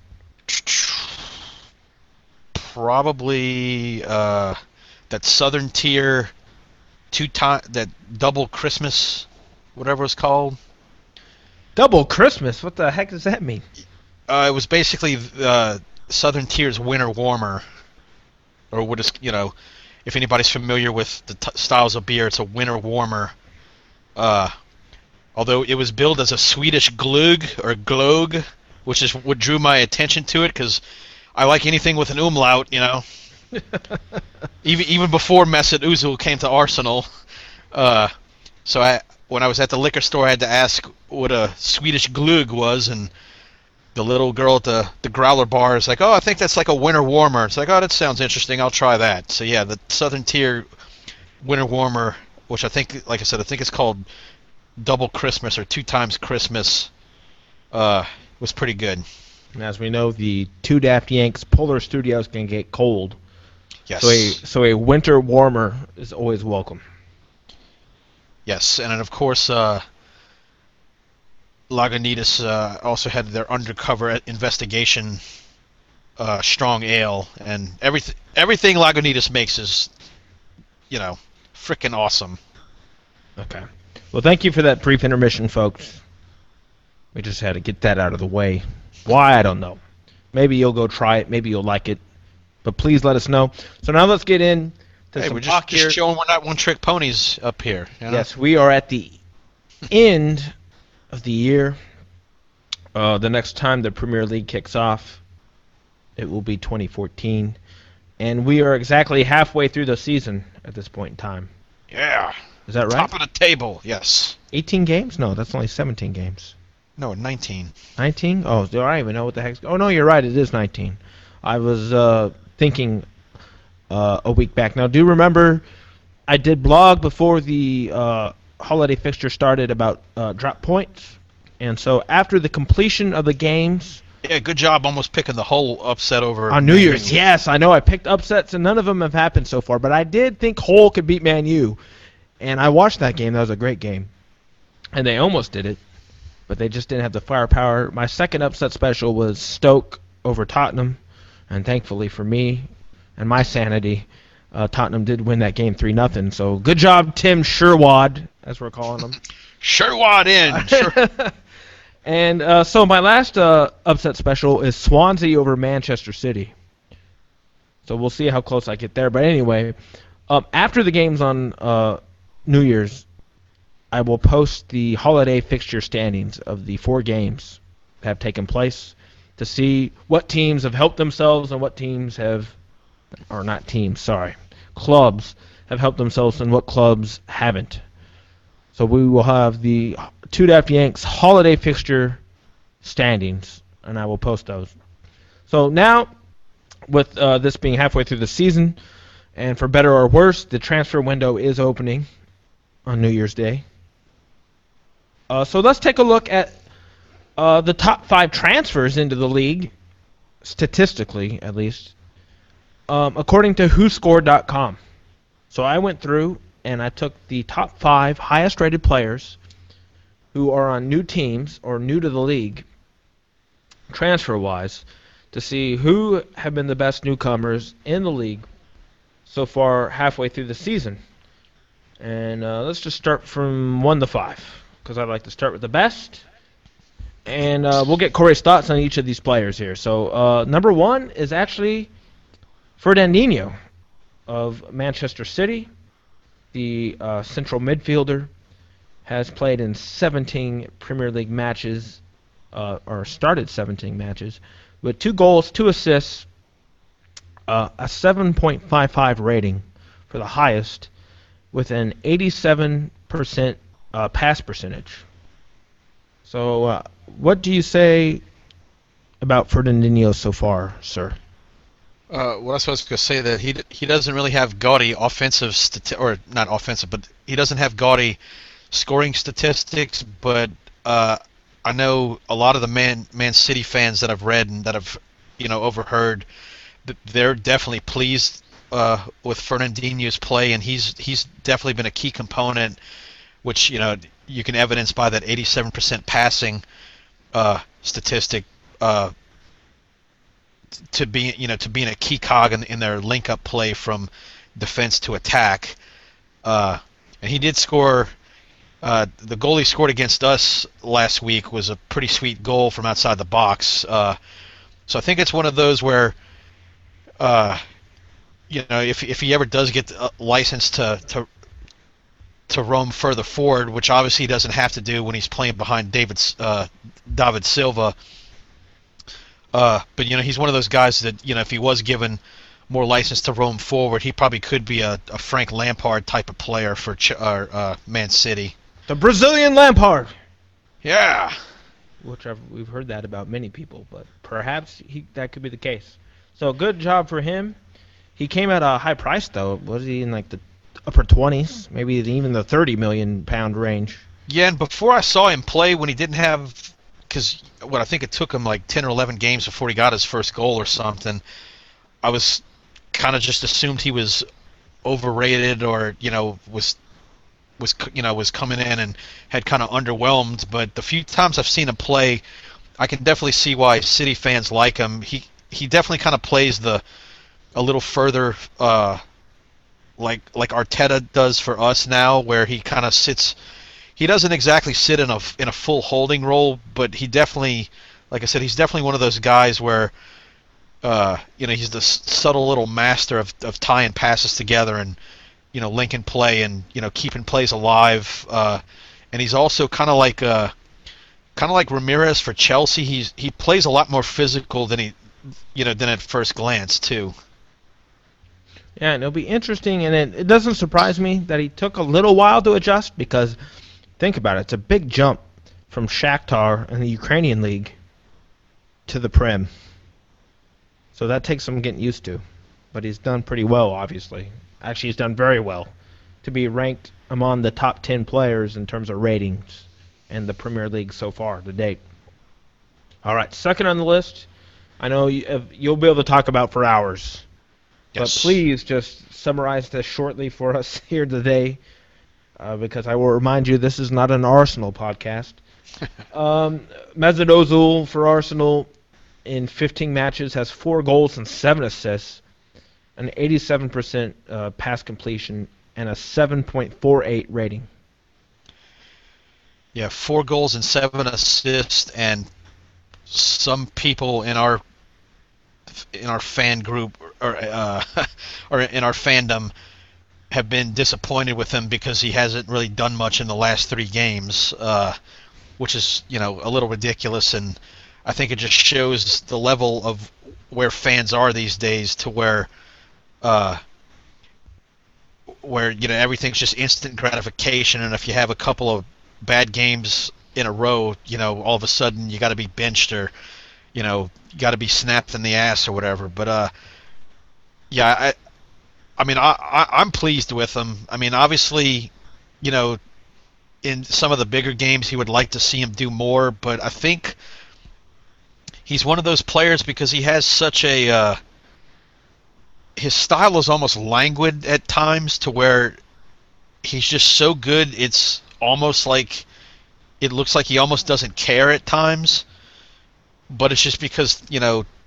S3: Probably that Southern Tier that double Christmas, whatever it's called.
S2: Double Christmas? What the heck does that mean?
S3: It was basically Southern Tier's winter warmer, or what is, if anybody's familiar with the styles of beer, it's a winter warmer. Although it was billed as a Swedish glögg or glögg, which is what drew my attention to it, because I like anything with an umlaut, even before Mesut Ozil came to Arsenal. So when I was at the liquor store, I had to ask what a Swedish glögg was, and the little girl at the growler bar is like, "Oh, I think that's like a winter warmer." It's like, "Oh, that sounds interesting. I'll try that." So yeah, the Southern Tier winter warmer, which I think, like I said, I think it's called Double Christmas or 2 times Christmas, was pretty good.
S2: And as we know, the Two Daft Yanks Polar Studios can get cold.
S3: Yes.
S2: So a winter warmer is always welcome.
S3: Yes, and then of course, Lagunitas also had their undercover investigation strong ale, and everything Lagunitas makes is, frickin' awesome.
S2: Okay. Well, thank you for that brief intermission, folks. We just had to get that out of the way. Why, I don't know. Maybe you'll go try it. Maybe you'll like it. But please let us know. So now let's get in to
S3: Hey,
S2: some
S3: we're
S2: talk here.
S3: just showing we're not one-trick ponies up here.
S2: Yes, we are at the end of the year. The next time the Premier League kicks off, it will be 2014. And we are exactly halfway through the season at this point in time.
S3: Yeah.
S2: Is that right?
S3: Top of the table, yes.
S2: 18 games? No, that's only 17 games.
S3: No, 19.
S2: 19? Oh, I don't even know what the heck's... Oh, no, you're right. It is 19. I was thinking a week back. Now, do remember I did blog before the holiday fixture started about drop points. And so after the completion of the games...
S3: Yeah, good job almost picking the whole upset over...
S2: On New Year's, yes. I know I picked upsets, and none of them have happened so far. But I did think Hull could beat Man U. And I watched that game. That was a great game. And they almost did it. But they just didn't have the firepower. My second upset special was Stoke over Tottenham. And thankfully for me and my sanity, Tottenham did win that game 3-0. So good job, Tim Sherwood, as we're calling him.
S3: Sherwood in! Sure.
S2: And so my last upset special is Swansea over Manchester City. So we'll see how close I get there. But anyway, after the games on New Year's, I will post the holiday fixture standings of the 4 games that have taken place to see what teams have helped themselves and what teams have, or not teams, sorry, clubs have helped themselves and what clubs haven't. So we will have the Two Daft Yanks holiday fixture standings, and I will post those. So now, with this being halfway through the season, and for better or worse, the transfer window is opening on New Year's Day. So let's take a look at the top 5 transfers into the league, statistically at least, according to WhoScored.com. So I went through and I took the top 5 highest rated players who are on new teams or new to the league, transfer-wise, to see who have been the best newcomers in the league so far halfway through the season. And let's just start from 1 to 5. Because I'd like to start with the best. And we'll get Corey's thoughts on each of these players here. So number 1 is actually Fernandinho of Manchester City. The central midfielder has played in 17 Premier League matches, or started 17 matches, with 2 goals, 2 assists, a 7.55 rating for the highest, with an 87% pass percentage. So, what do you say about Fernandinho so far, sir?
S3: What I was supposed to say that he doesn't really have gaudy offensive or not offensive, but he doesn't have gaudy scoring statistics. But I know a lot of the Man City fans that I've read and that I've overheard, they're definitely pleased with Fernandinho's play, and he's definitely been a key component, which you can evidence by that 87% passing statistic to being a key cog in their link up play from defense to attack, and he did score. The goal he scored against us last week was a pretty sweet goal from outside the box. So I think it's one of those where, if he ever does get licensed to roam further forward, which obviously he doesn't have to do when he's playing behind David Silva. But he's one of those guys that if he was given more license to roam forward, he probably could be a Frank Lampard type of player for Man City.
S2: The Brazilian Lampard.
S3: Yeah.
S2: We've heard that about many people, but perhaps that could be the case. So good job for him. He came at a high price, though. Was he in like the upper 20s, maybe even the 30 million pound range?
S3: Yeah, and before I saw him play when he didn't have, because I think it took him like 10 or 11 games before he got his first goal or something, I was kind of just assumed he was overrated or was coming in and had kind of underwhelmed. But the few times I've seen him play, I can definitely see why City fans like him. He definitely kind of plays a little further like Arteta does for us now, where he kind of sits. He doesn't exactly sit in a full holding role, but he definitely, like I said, he's definitely one of those guys where he's the subtle little master of tying passes together and linking play and keeping plays alive. And he's also kind of like Ramirez for Chelsea. He plays a lot more physical than than at first glance too.
S2: Yeah, and it'll be interesting, and it doesn't surprise me that he took a little while to adjust, because think about it, it's a big jump from Shakhtar in the Ukrainian league to the Prem. So that takes some getting used to. But he's done pretty well, obviously. Actually, he's done very well to be ranked among the top 10 players in terms of ratings in the Premier League so far to date. All right, second on the list, I know you'll be able to talk about for hours. Yes. But please just summarize this shortly for us here today, because I will remind you this is not an Arsenal podcast. Mesut Ozil for Arsenal in 15 matches has 4 goals and 7 assists, an 87% pass completion, and a 7.48 rating.
S3: Yeah, 4 goals and 7 assists, and some people in our fan group or in our fandom have been disappointed with him because he hasn't really done much in the last 3 games, which is a little ridiculous, and I think it just shows the level of where fans are these days, to where everything's just instant gratification, and if you have a couple of bad games in a row, all of a sudden you got to be benched or you got to be snapped in the ass or whatever. But yeah, I'm pleased with him. I mean, obviously, in some of the bigger games he would like to see him do more, but I think he's one of those players because he has such a his style is almost languid at times, to where he's just so good it's almost like it looks like he almost doesn't care at times. But it's just because, in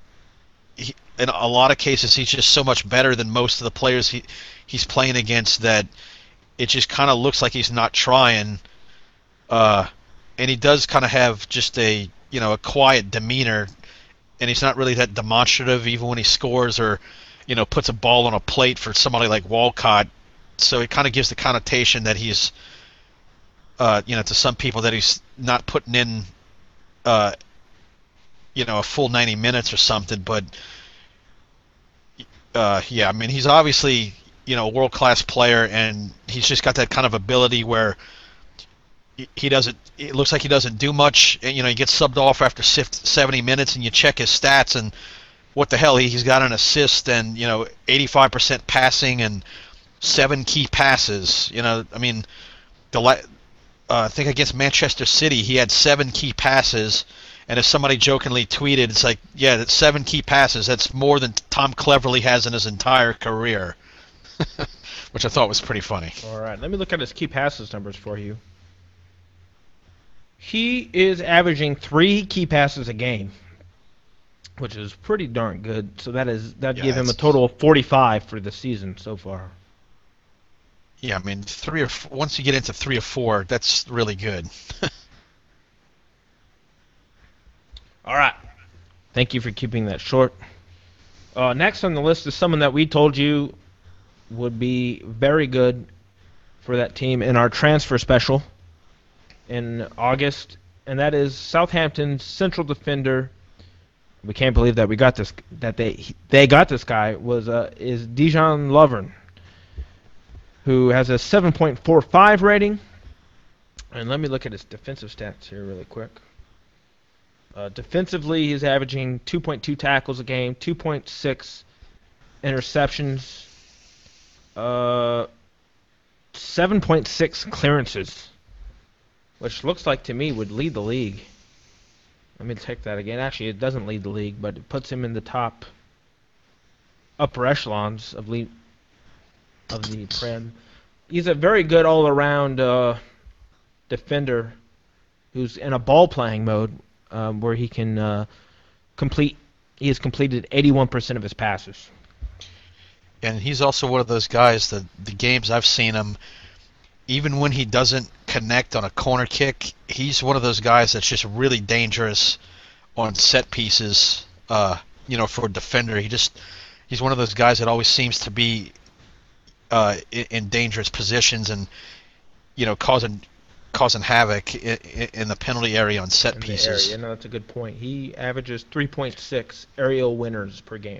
S3: a lot of cases he's just so much better than most of the players he's playing against that it just kind of looks like he's not trying. And he does kind of have just a quiet demeanor, and he's not really that demonstrative even when he scores or puts a ball on a plate for somebody like Walcott. So it kind of gives the connotation that he's to some people that he's not putting in a full 90 minutes or something. But yeah, I mean, he's obviously a world-class player, and he's just got that kind of ability where it looks like he doesn't do much, and he gets subbed off after 70 minutes, and you check his stats, and what the hell, he's got an assist and 85% passing and 7 key passes. I mean, I think against Manchester City, he had 7 key passes. And if somebody jokingly tweeted, it's like, yeah, that's 7 key passes. That's more than Tom Cleverley has in his entire career, which I thought was pretty funny.
S2: All right, let me look at his key passes numbers for you. He is averaging 3 key passes a game, which is pretty darn good. So that'd give him a total of 45 for the season so far.
S3: Yeah, I mean, once you get into 3 or 4, that's really good.
S2: All right. Thank you for keeping that short. Next on the list is someone that we told you would be very good for that team in our transfer special in August, and that is Southampton's central defender. We can't believe that we got this. That they got this guy is Dejan Lovren, who has a 7.45 rating. And let me look at his defensive stats here really quick. Defensively, he's averaging 2.2 tackles a game, 2.6 interceptions, 7.6 clearances, which looks like to me would lead the league. Let me check that again. Actually, it doesn't lead the league, but it puts him in the top upper echelons of the Prem. He's a very good all-around defender who's in a ball-playing mode. Where he can complete. He has completed 81% of his passes.
S3: And he's also one of those guys that the games I've seen him, even when he doesn't connect on a corner kick, he's one of those guys that's just really dangerous on set pieces. For a defender, he's one of those guys that always seems to be in dangerous positions and causing havoc in the penalty area on set pieces.
S2: No, that's a good point. He averages 3.6 aerial winners per game.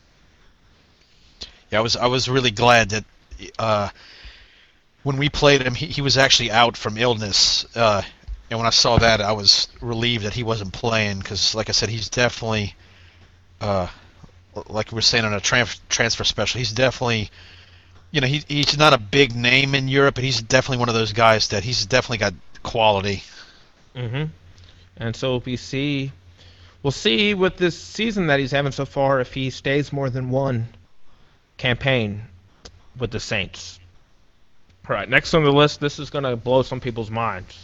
S3: Yeah, I was really glad that when we played him, he was actually out from illness. And when I saw that, I was relieved that he wasn't playing because, like I said, he's definitely, like we were saying on a transfer special, he's definitely. He's not a big name in Europe, but he's definitely one of those guys that he's definitely got quality.
S2: Mm-hmm. And so we'll see with this season that he's having so far if he stays more than one campaign with the Saints. All right, next on the list, this is going to blow some people's minds.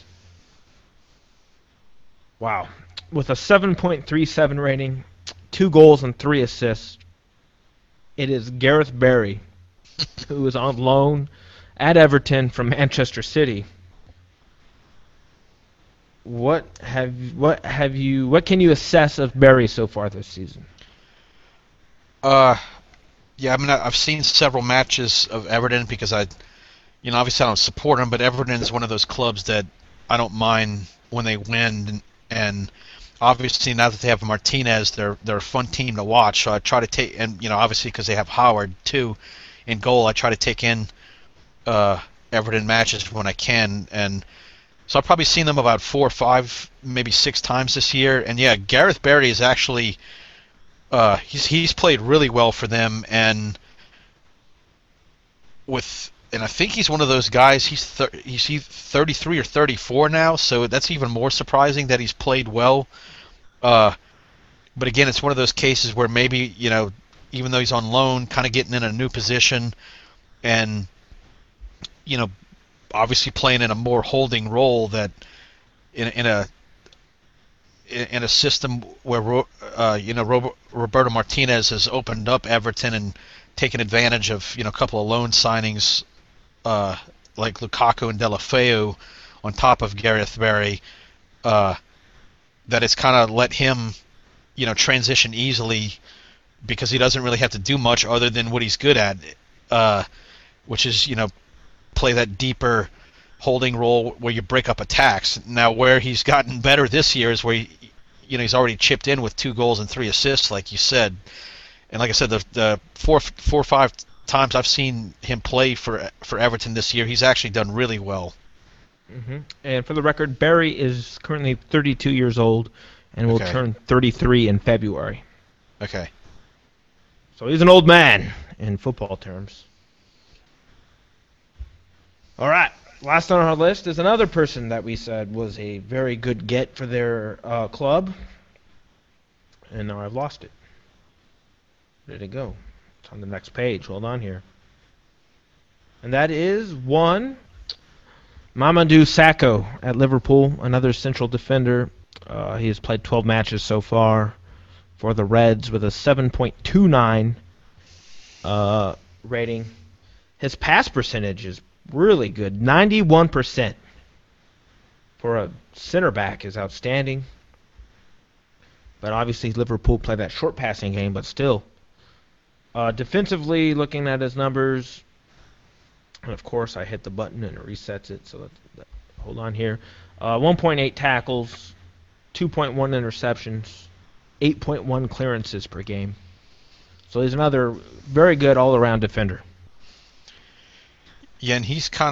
S2: Wow. With a 7.37 rating, 2 goals and 3 assists, it is Gareth Barry, who is on loan at Everton from Manchester City. What can you assess of Barry so far this season?
S3: Yeah, I mean, I've seen several matches of Everton because obviously I don't support them, but Everton is one of those clubs that I don't mind when they win, and obviously now that they have Martinez, they're a fun team to watch. So I try to take, and obviously because they have Howard too in goal, I try to take in Everton matches when I can, and so I've probably seen them about 4 or 5, maybe 6 times this year. And yeah, Gareth Barry is actually he's played really well for them, and I think he's one of those guys. He's 33 or 34 now, so that's even more surprising that he's played well. But again, it's one of those cases where maybe even though he's on loan, kind of getting in a new position, and obviously playing in a more holding role that in a system where Roberto Martinez has opened up Everton and taken advantage of a couple of loan signings like Lukaku and Deulofeu on top of Gareth Barry, that it's kind of let him transition easily because he doesn't really have to do much other than what he's good at, which is play that deeper holding role where you break up attacks. Now, where he's gotten better this year is where he's already chipped in with 2 goals and 3 assists, like you said. And like I said, the 4 or 5 times I've seen him play for Everton this year, he's actually done really well.
S2: Mm-hmm. And for the record, Barry is currently 32 years old and will turn 33 in February.
S3: Okay.
S2: So he's an old man in football terms. All right, Last on our list is another person that we said was a very good get for their club. And now I've lost it. Where did it go? It's on the next page. Hold on here. And that is one Mamadou Sakho at Liverpool, another central defender. He has played 12 matches so far for the Reds with a 7.29 rating. His pass percentage is really good, 91%. For a center back is outstanding. But obviously Liverpool play that short passing game, but still. Defensively, looking at his numbers, and of course I hit the button and it resets it, so hold on here. 1.8 tackles, 2.1 interceptions, 8.1 clearances per game. So he's another very good all-around defender.
S3: Yeah, and he's kind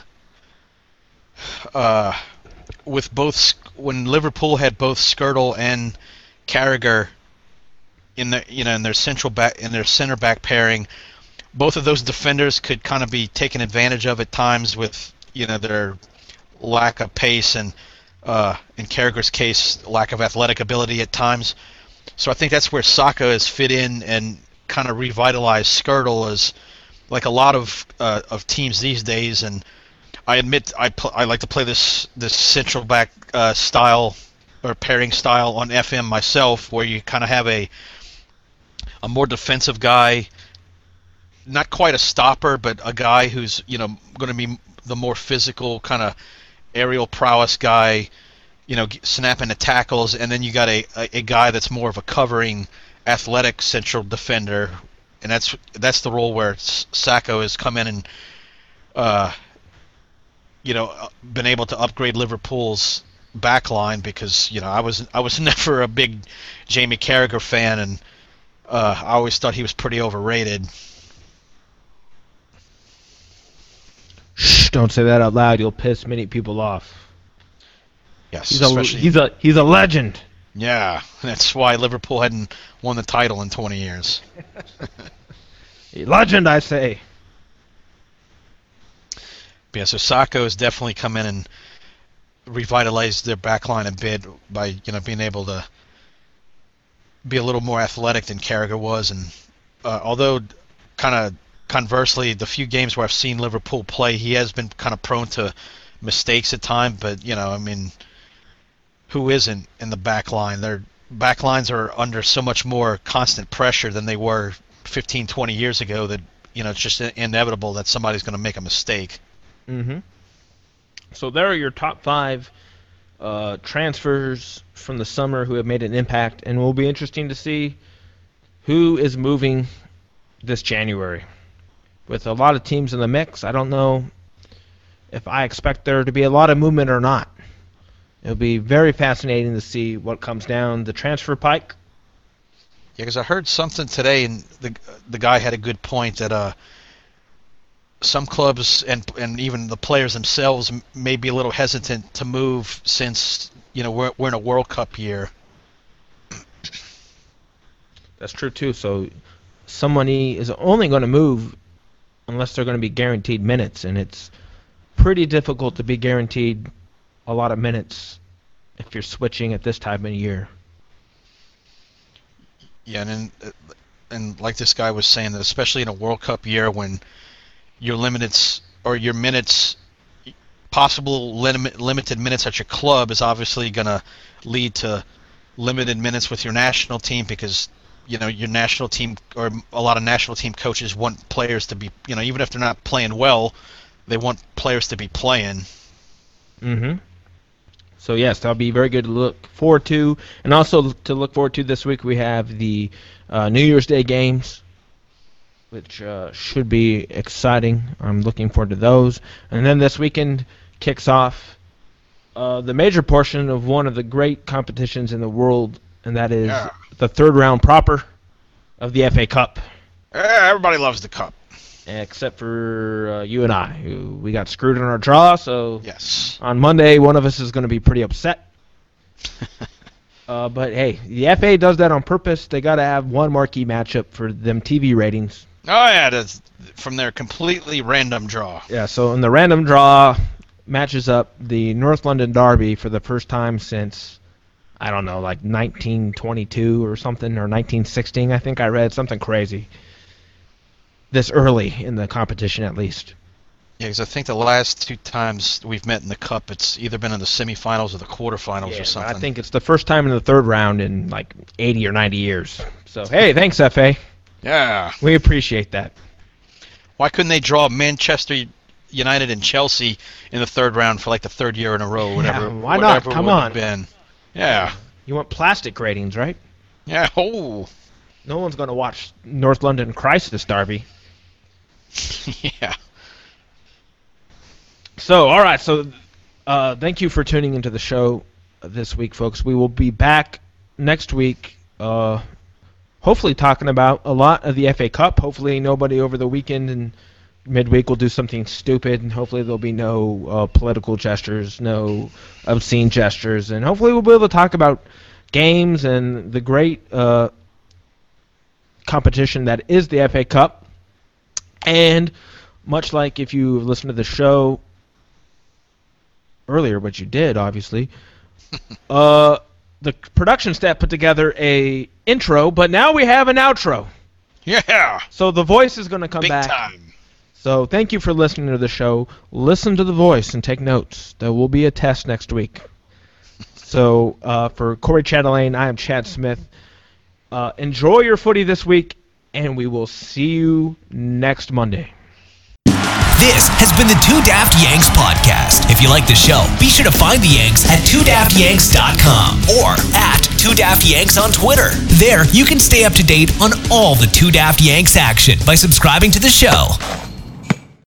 S3: of with both when Liverpool had both Skrtel and Carragher in their center back pairing, both of those defenders could kind of be taken advantage of at times with their lack of pace and in Carragher's case lack of athletic ability at times. So I think that's where Sakho has fit in and kind of revitalized Skrtel as like a lot of teams these days. And I admit I like to play this central back style or pairing style on FM myself, where you kind of have a more defensive guy, not quite a stopper, but a guy who's going to be the more physical kind of aerial prowess guy, snapping the tackles, and then you got a guy that's more of a covering, athletic central defender, and that's the role where Sakho has come in and been able to upgrade Liverpool's back line, because I was never a big Jamie Carragher fan, and I always thought he was pretty overrated.
S2: Shh! Don't say that out loud. You'll piss many people off.
S3: Yes,
S2: he's a legend.
S3: Yeah, that's why Liverpool hadn't won the title in 20 years.
S2: A legend, I say.
S3: But yeah, so Sakho has definitely come in and revitalized their backline a bit by being able to be a little more athletic than Carragher was, and although kind of conversely, the few games where I've seen Liverpool play, he has been kind of prone to mistakes at times. But who isn't in the back line? Their back lines are under so much more constant pressure than they were 15, 20 years ago that it's just inevitable that somebody's going to make a mistake.
S2: Mm-hmm. So there are your top 5 transfers from the summer who have made an impact, and it will be interesting to see who is moving this January. With a lot of teams in the mix, I don't know if I expect there to be a lot of movement or not. It'll be very fascinating to see what comes down the transfer pike.
S3: Yeah, because I heard something today, and the guy had a good point that some clubs and even the players themselves may be a little hesitant to move since we're in a World Cup year.
S2: That's true too. So somebody is only going to move unless they're going to be guaranteed minutes, and it's pretty difficult to be guaranteed a lot of minutes if you're switching at this time of year.
S3: Yeah, and like this guy was saying, that especially in a World Cup year when your minutes, possible limited minutes at your club is obviously going to lead to limited minutes with your national team, because your national team, or a lot of national team coaches, want players to be, even if they're not playing well, they want players to be playing.
S2: Mm-hmm. So yes, that'll be very good to look forward to. And also to look forward to this week, we have the New Year's Day games, which should be exciting. I'm looking forward to those. And then this weekend kicks off the major portion of one of the great competitions in the world, and that is the third round proper of the FA Cup.
S3: Everybody loves the Cup.
S2: Except for you and I, who we got screwed in our draw, so
S3: yes.
S2: On Monday, one of us is going to be pretty upset. But hey, the FA does that on purpose. They got to have one marquee matchup for them TV ratings.
S3: Oh yeah, that's from their completely random draw.
S2: Yeah, so in the random draw, matches up the North London Derby for the first time since, I don't know, like 1922 or something, or 1916, I think I read. Something crazy. This early in the competition, at least.
S3: Yeah, because I think the last 2 times we've met in the Cup, it's either been in the semifinals or the quarterfinals or something.
S2: I think it's the first time in the third round in like 80 or 90 years. So, hey, thanks, FA.
S3: Yeah.
S2: We appreciate that.
S3: Why couldn't they draw Manchester United and Chelsea in the third round for like the third year in a row? Whatever.
S2: Yeah, why not? Come on.
S3: Been. Yeah.
S2: You want plastic ratings, right?
S3: Yeah. Oh.
S2: No one's going to watch North London Crisis Derby.
S3: Yeah.
S2: So, all right. So, thank you for tuning into the show this week, folks. We will be back next week, hopefully talking about a lot of the FA Cup. Hopefully nobody over the weekend and midweek will do something stupid, and hopefully there'll be no political gestures, no obscene gestures, and hopefully we'll be able to talk about games and the great competition that is the FA Cup. And much like if you listened to the show earlier, which you did, obviously, the production staff put together a intro, but now we have an outro.
S3: Yeah.
S2: So the voice is going to come
S3: Big
S2: back.
S3: time.
S2: So thank you for listening to the show. Listen to the voice and take notes. There will be a test next week. So for Corey Chatelaine, I am Chad Smith. Enjoy your footy this week, and we will see you next Monday.
S1: This has been the Two Daft Yanks podcast. If you like the show, be sure to find the Yanks at twodafyanks.com or at Two Daft Yanks on Twitter. There, you can stay up to date on all the Two Daft Yanks action by subscribing to the show.